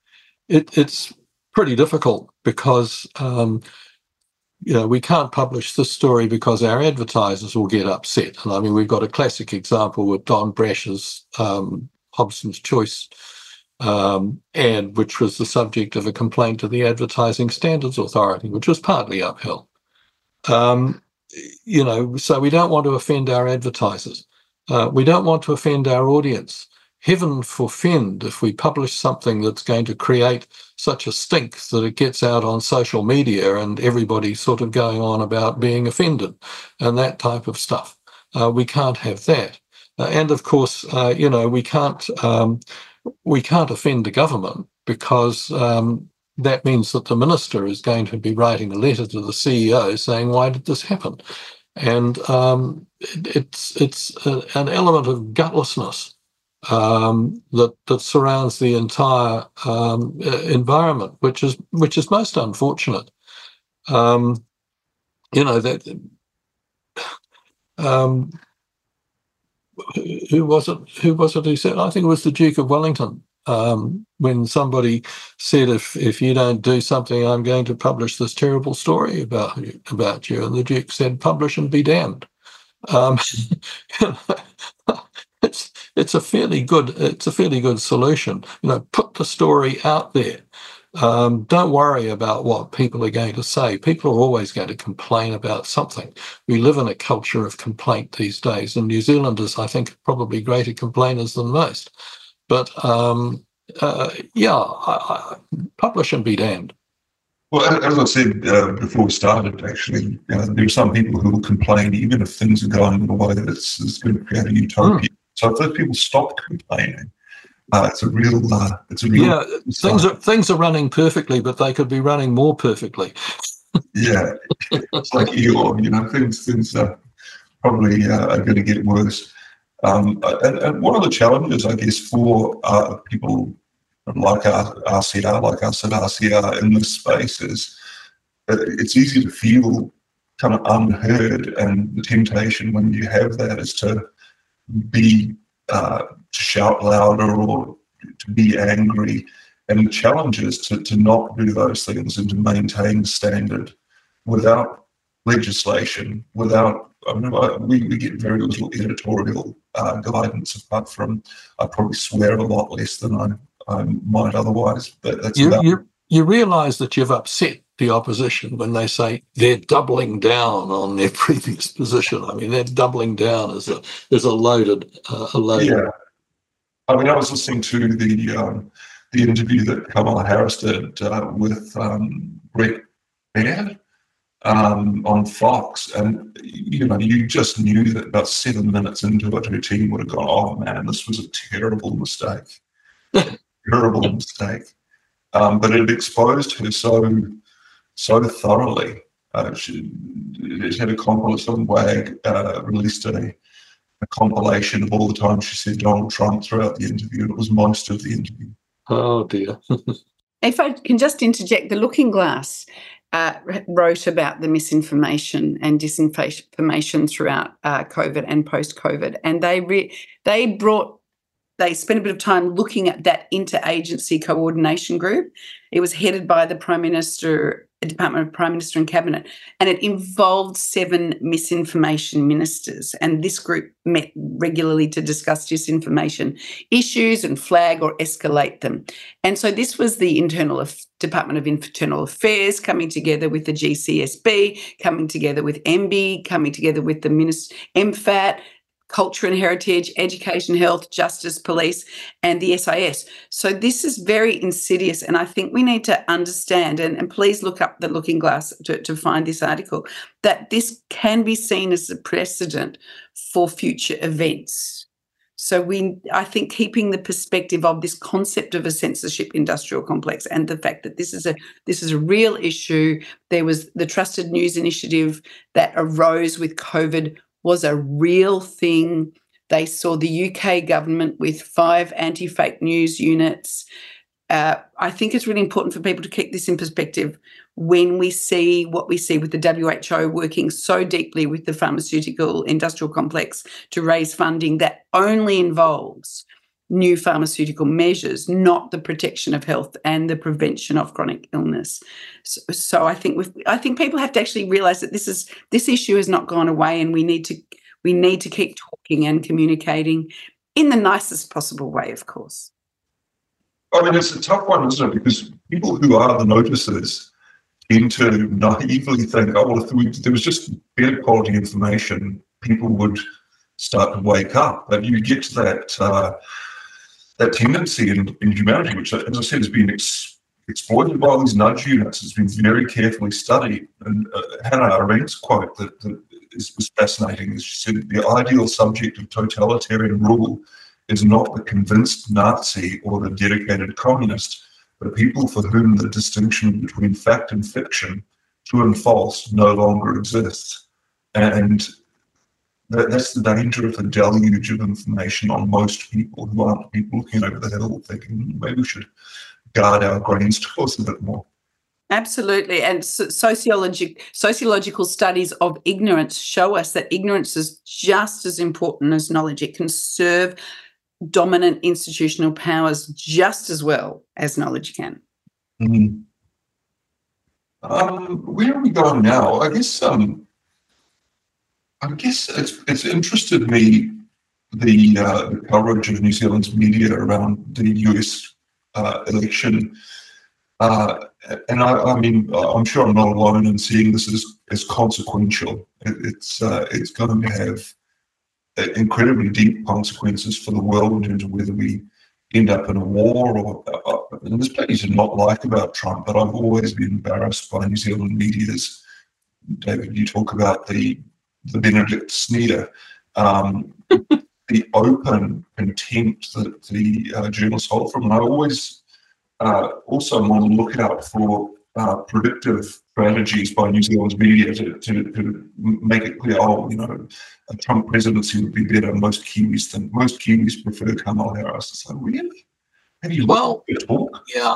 it it's pretty difficult because, um, you know, we can't publish this story because our advertisers will get upset. And I mean, we've got a classic example with Don Brash's um, Hobson's Choice um, ad, which was the subject of a complaint to the Advertising Standards Authority, which was partly uphill. Um, you know, so we don't want to offend our advertisers. Uh, we don't want to offend our audience. Heaven forfend if we publish something that's going to create such a stink that it gets out on social media and everybody's sort of going on about being offended and that type of stuff. Uh, we can't have that. Uh, and of course, uh, you know, we can't um, we can't offend the government because um, that means that the minister is going to be writing a letter to the C E O saying, "Why did this happen?" And um, it, it's it's a, an element of gutlessness um, that that surrounds the entire um, environment, which is which is most unfortunate. Um, you know that. Um, Who was it? Who was it who said? I think it was the Duke of Wellington. Um, when somebody said, "If if you don't do something, I'm going to publish this terrible story about you." About you, and the Duke said, "Publish and be damned." Um, it's it's a fairly good it's a fairly good solution. You know, put the story out there. Um, don't worry about what people are going to say. People are always going to complain about something. We live in a culture of complaint these days, and New Zealanders, I think, are probably greater complainers than most. But um, uh, yeah, I, I, publish and be damned. Well, as I said uh, before we started, actually, you know, there are some people who will complain even if things are going in a way that's, that's going to create a utopia. Mm. So if those people stop complaining, Uh, it's a real, uh, it's a real. Yeah, things are things are running perfectly, but they could be running more perfectly. Yeah, it's like Elon, you know, things things are probably uh, are going to get worse. Um, and, and one of the challenges, I guess, for uh, people like R C R, like us at R C R in this space is uh, it's easy to feel kind of unheard, and the temptation when you have that is to be. Uh, to shout louder or to be angry, and the challenge is to, to not do those things and to maintain the standard without legislation, without, I mean, we, we get very little editorial uh, guidance apart from, I probably swear a lot less than I, I might otherwise, but that's you, about you, you realise that you've upset the opposition when they say they're doubling down on their previous position. I mean, they're doubling down as a as a loaded uh, a loaded. Yeah, I mean, I was listening to the um, the interview that Kamala Harris did uh, with um, Brett Baird um, on Fox, and you know, you just knew that about seven minutes into it, her team would have gone, "Oh man, this was a terrible mistake, terrible mistake." Um, but it exposed her so. so thoroughly. Uh, she, it had a compilation, WAG uh, released a, a compilation of all the time she said Donald Trump throughout the interview, and it was most of the interview. Oh dear. If I can just interject, the Looking Glass uh, wrote about the misinformation and disinformation throughout uh, COVID and post-COVID, and they re- they brought they spent a bit of time looking at that interagency coordination group. It was headed by the Prime Minister, Department of Prime Minister and Cabinet, and it involved seven misinformation ministers. And this group met regularly to discuss disinformation issues and flag or escalate them. And so this was the internal Department of Internal Affairs coming together with the G C S B, coming together with M B, coming together with the Minister, M FAT, Culture and Heritage, Education, Health, Justice, Police, and the S I S. So this is very insidious, and I think we need to understand, and, and please look up the Looking Glass to, to find this article, that this can be seen as a precedent for future events. So we, I think keeping the perspective of this concept of a censorship industrial complex and the fact that this is a this is a real issue. There was the Trusted News Initiative that arose with COVID was a real thing. They saw the U K government with five anti-fake news units. Uh, I think it's really important for people to keep this in perspective when we see what we see with the W H O working so deeply with the pharmaceutical industrial complex to raise funding that only involves new pharmaceutical measures, not the protection of health and the prevention of chronic illness. So, so I think we've, I think people have to actually realise that this is this issue has not gone away, and we need to we need to keep talking and communicating in the nicest possible way, of course. I mean, it's a tough one, isn't it? Because people who are the noticers tend to naively think, oh, well, if we, there was just better quality information, people would start to wake up. But you get to that uh, that tendency in, in humanity, which, as I said, has been ex- exploited by these nudge units, has been very carefully studied. And uh, Hannah Arendt's quote that, that is, was fascinating. She said, the ideal subject of totalitarian rule is not the convinced Nazi or the dedicated communist, but people for whom the distinction between fact and fiction, true and false, no longer exists. And that, that's the danger of the deluge of information on most people who aren't people looking over the hill thinking maybe we should guard our grain stores a bit more. Absolutely. And sociologic, sociological studies of ignorance show us that ignorance is just as important as knowledge. It can serve dominant institutional powers just as well as knowledge can. Mm-hmm. Um, where are we going now? I guess um, I guess it's it's interested me the, uh, the coverage of New Zealand's media around the U S uh, election. Uh, and I, I mean, I'm sure I'm not alone in seeing this as, as consequential. It, it's uh, it's going to have incredibly deep consequences for the world in terms of whether we end up in a war or. Uh, and there's plenty to not like about Trump, but I've always been embarrassed by New Zealand media's. David, you talk about the the Benedict Sneer, um, the open contempt that the uh, journalists hold from, and I always. Uh, also on the lookout for uh, predictive strategies by New Zealand's media to, to, to make it clear, oh, you know, a Trump presidency would be better. Most Kiwis think, most Kiwis prefer Kamala Harris. It's like, really? Have you well, looked at talk? Yeah,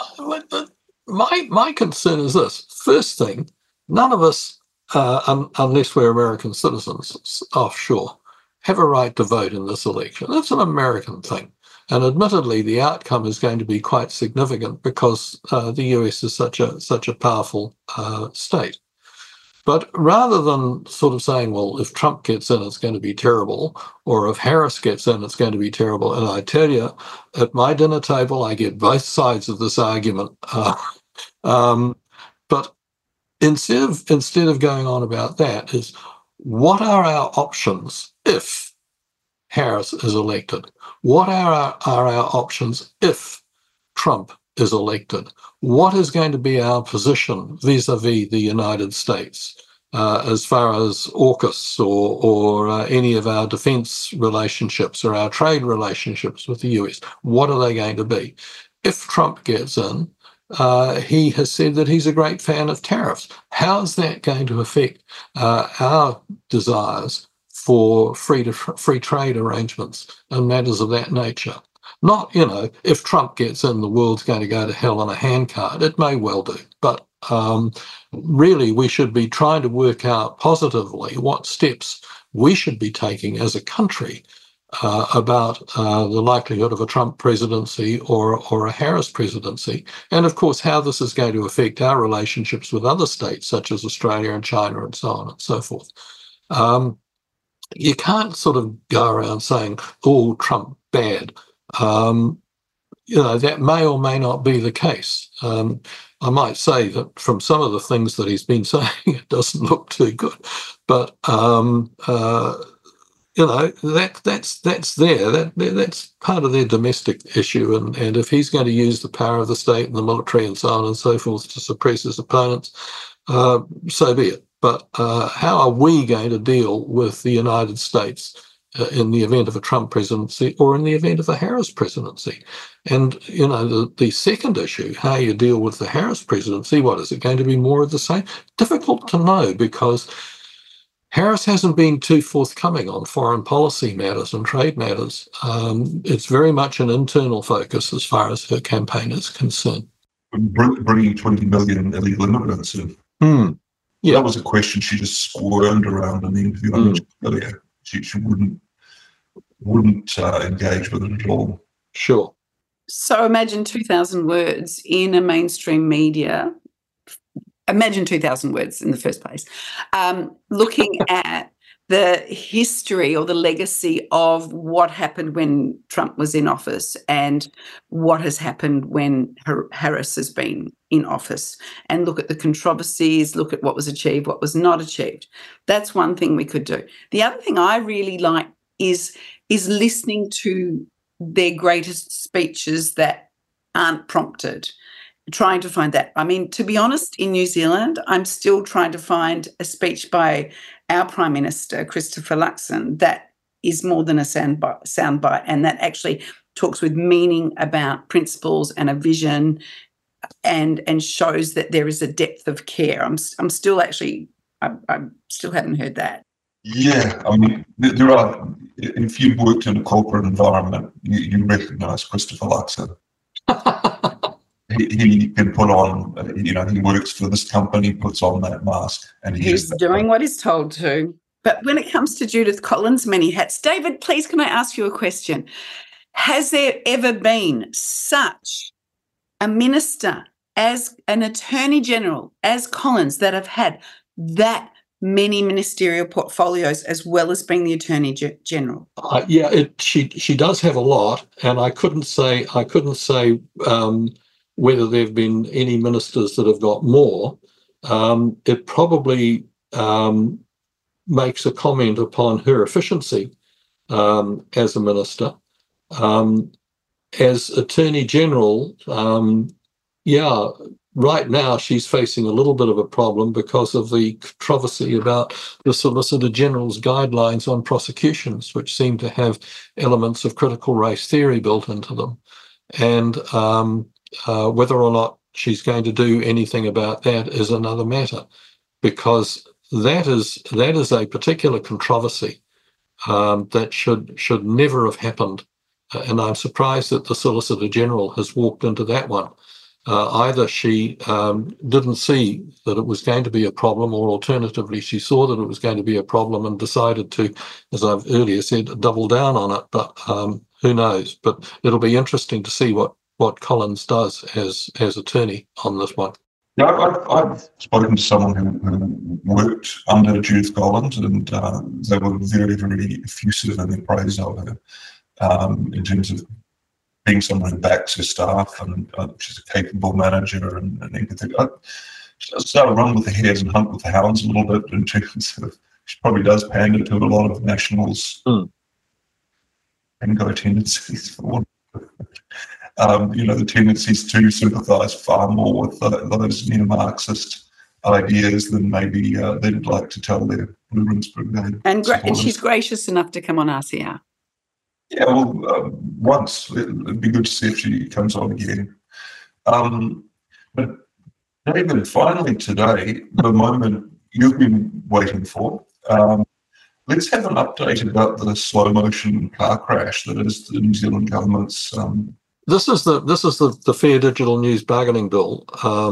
my, my concern is this. First thing, none of us, uh, un, unless we're American citizens offshore, have a right to vote in this election. That's an American thing. And admittedly, the outcome is going to be quite significant because uh, the U S is such a such a powerful uh, state. But rather than sort of saying, well, if Trump gets in, it's going to be terrible, or if Harris gets in, it's going to be terrible. And I tell you, at my dinner table, I get both sides of this argument. Uh, um, but instead of instead of going on about that, is what are our options if Harris is elected? What are our, are our options if Trump is elected? What is going to be our position vis-a-vis the United States uh, as far as AUKUS or, or uh, any of our defence relationships or our trade relationships with the U S? What are they going to be? If Trump gets in, uh, he has said that he's a great fan of tariffs. How is that going to affect uh, our desires for free to free trade arrangements and matters of that nature? Not, you know, if Trump gets in, the world's going to go to hell in a handcart. It may well do, but Um, really, we should be trying to work out positively what steps we should be taking as a country uh, about uh, the likelihood of a Trump presidency or, or a Harris presidency. And of course, how this is going to affect our relationships with other states, such as Australia and China and so on and so forth. Um, you can't sort of go around saying, oh, Trump bad. Um, you know, that may or may not be the case. Um, I might say that from some of the things that he's been saying, it doesn't look too good. But, um, uh, you know, that that's that's there. That That's part of their domestic issue. And, and if he's going to use the power of the state and the military and so on and so forth to suppress his opponents, uh, so be it. But uh, how are we going to deal with the United States uh, in the event of a Trump presidency or in the event of a Harris presidency? And, you know, the, the second issue, how you deal with the Harris presidency, what, is it going to be more of the same? Difficult to know, because Harris hasn't been too forthcoming on foreign policy matters and trade matters. Um, it's very much an internal focus as far as her campaign is concerned. Bringing twenty million illegal immigrants in. Hmm. Yeah. That was a question she just squirmed around in the interview I mentioned earlier. She, she wouldn't wouldn't uh, engage with it at all. Sure. So imagine two thousand words in a mainstream media. Imagine two thousand words in the first place. Um, looking at the history or the legacy of what happened when Trump was in office and what has happened when Harris has been in office, and look at the controversies, look at what was achieved, what was not achieved. That's one thing we could do. The other thing I really like is, is listening to their greatest speeches that aren't prompted, trying to find that. I mean, to be honest, in New Zealand, I'm still trying to find a speech by our Prime Minister, Christopher Luxon, that is more than a soundbite, soundbite and that actually talks with meaning about principles and a vision, and and shows that there is a depth of care. I'm I'm still actually, I, I still haven't heard that. Yeah, I mean, there are, if you've worked in a corporate environment, you, you recognise Christopher Luxon. He, he can put on, you know, he works for this company, puts on that mask. And he he's doing what he's told to. But when it comes to Judith Collins' many hats, David, please can I ask you a question? Has there ever been such a minister as an Attorney General, as Collins, that have had that many ministerial portfolios as well as being the Attorney G- General? Uh, yeah, it, she she does have a lot, and I couldn't say I couldn't say um, whether there have been any ministers that have got more. Um, it probably um, makes a comment upon her efficiency um, as a minister. Um, as Attorney General, um, yeah, right now she's facing a little bit of a problem because of the controversy about the Solicitor General's guidelines on prosecutions, which seem to have elements of critical race theory built into them. And um, uh, whether or not she's going to do anything about that is another matter, because that is that is a particular controversy um, that should should never have happened. Uh, and I'm surprised that the Solicitor General has walked into that one. Uh, either she um, didn't see that it was going to be a problem, or alternatively, she saw that it was going to be a problem and decided to, as I've earlier said, double down on it. But um, who knows? But it'll be interesting to see what, what Collins does as as attorney on this one. Yeah, I've, I've spoken to someone who, who worked under Judith Collins, and uh, they were very, very effusive in their praise of her um, in terms of being someone who backs her staff, and uh, she's a capable manager and, and everything. I, she does start to run with the hares and hunt with the hounds a little bit in terms of, she probably does pander to a lot of nationals' mm. tango tendencies, for one. Um, you know, the tendencies to sympathise far more with uh, those neo-Marxist ideas than maybe uh, they'd like to tell their Blue Rinse Brigade. And, gra- and she's gracious enough to come on R C R. Yeah, well, uh, once. It'd be good to see if she comes on again. Um, but David, finally today, the moment you've been waiting for, um, let's have an update about the slow motion car crash that is the New Zealand government's. Um, This is the this is the, the Fair Digital News Bargaining Bill. Um,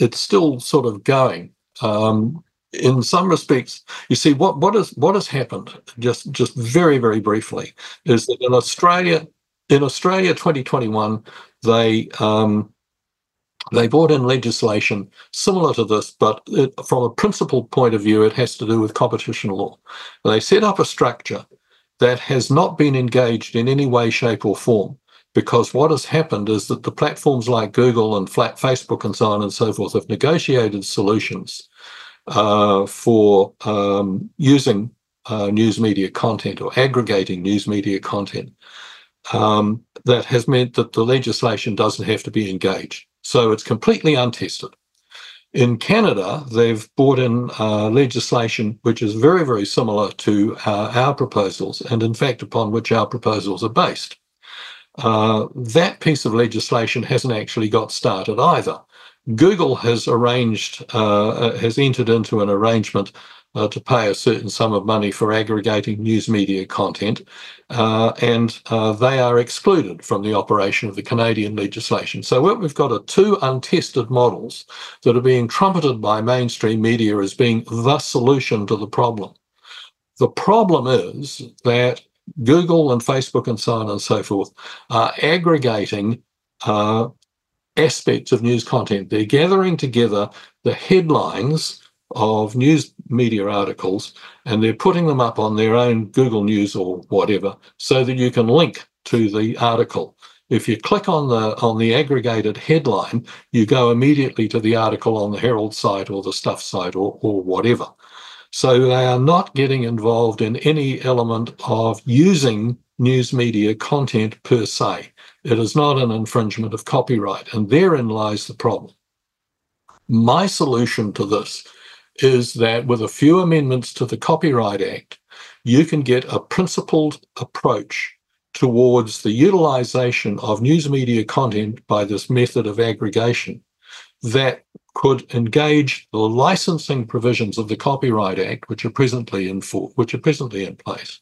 it's still sort of going. Um, in some respects, you see, what what has what has happened, just just very, very briefly, is that in Australia, in Australia twenty twenty-one, they um, they brought in legislation similar to this, but it, from a principal point of view, it has to do with competition law. They set up a structure that has not been engaged in any way, shape, or form, because what has happened is that the platforms like Google and Flat Facebook and so on and so forth have negotiated solutions uh, for um, using uh, news media content or aggregating news media content um, that has meant that the legislation doesn't have to be engaged. So it's completely untested. In Canada, they've brought in uh, legislation which is very, very similar to uh, our proposals, and in fact upon which our proposals are based. Uh, that piece of legislation hasn't actually got started either. Google has arranged, uh, has entered into an arrangement uh, to pay a certain sum of money for aggregating news media content, uh, and uh, they are excluded from the operation of the Canadian legislation. So what we've got are two untested models that are being trumpeted by mainstream media as being the solution to the problem. The problem is that Google and Facebook and so on and so forth are aggregating uh, aspects of news content. They're gathering together the headlines of news media articles and they're putting them up on their own Google News or whatever so that you can link to the article. If you click on the on the aggregated headline, you go immediately to the article on the Herald site or the Stuff site or, or whatever. So they are not getting involved in any element of using news media content per se. It is not an infringement of copyright, and therein lies the problem. My solution to this is that with a few amendments to the Copyright Act, you can get a principled approach towards the utilization of news media content by this method of aggregation that could engage the licensing provisions of the Copyright Act, which are presently in for, which are presently in place,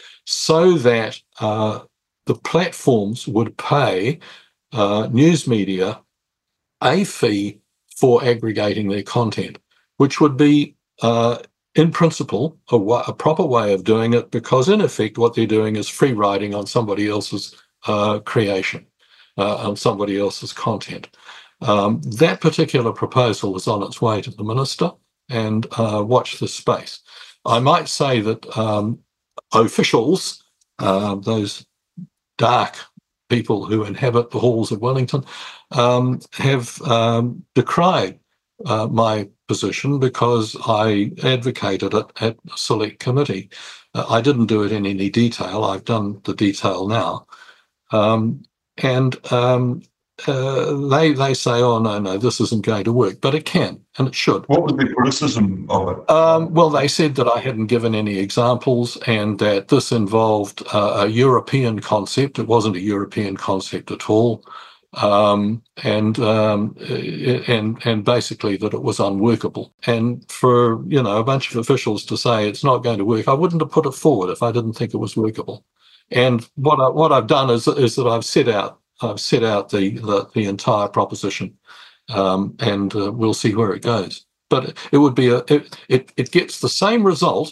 so that uh, the platforms would pay uh, news media a fee for aggregating their content, which would be, uh, in principle, a, a proper way of doing it, because in effect what they're doing is free riding on somebody else's uh, creation, uh, on somebody else's content. Um, that particular proposal is on its way to the minister, and uh, watch this space. I might say that um, officials, uh, those dark people who inhabit the halls of Wellington, um, have um, decried uh, my position because I advocated it at a select committee. Uh, I didn't do it in any detail. I've done the detail now. Um, and um, uh, they they say, oh, no, no, this isn't going to work. But it can, and it should. What was the criticism of it? Um, well, they said that I hadn't given any examples and that this involved uh, a European concept. It wasn't a European concept at all. Um, and um, and and basically that it was unworkable. And for, you know, a bunch of officials to say it's not going to work, I wouldn't have put it forward if I didn't think it was workable. And what I, what I've done is is that I've set out I've set out the the, the entire proposition, um, and uh, we'll see where it goes. But it would be a it, it it gets the same result,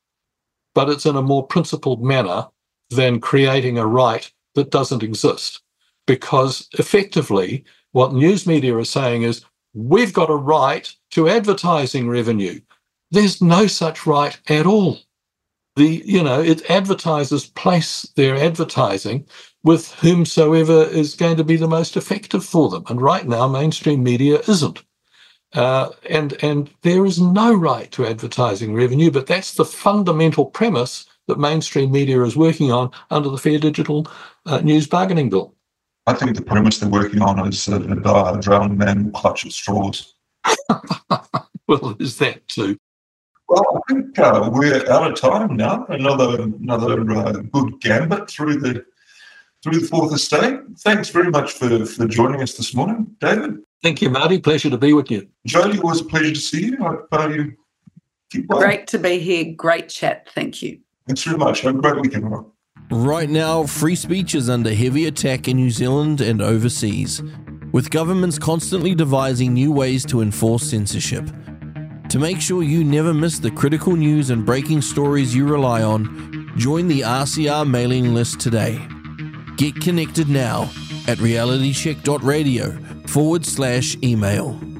but it's in a more principled manner than creating a right that doesn't exist. Because effectively, what news media are saying is, we've got a right to advertising revenue. There's no such right at all. The, you know, it advertisers place their advertising with whomsoever is going to be the most effective for them. And right now, mainstream media isn't. Uh, and, and there is no right to advertising revenue, but that's the fundamental premise that mainstream media is working on under the Fair Digital uh, News Bargaining Bill. I think the premise they're working on is uh, a drowned man will clutch at straws. Well, there's that too. Well, I think uh, we're out of time now. Another another uh, good gambit through the through the Fourth Estate. Thanks very much for, for joining us this morning, David. Thank you, Marty. Pleasure to be with you. Jodie, it was a pleasure to see you. I hope uh, you keep well. Great to be here. Great chat. Thank you. Thanks very much. Have a great weekend, everyone. Right now, free speech is under heavy attack in New Zealand and overseas. with governments constantly devising new ways to enforce censorship. To make sure you never miss the critical news and breaking stories you rely on, join the R C R mailing list today. Get connected now at realitycheck.radio forward slash email.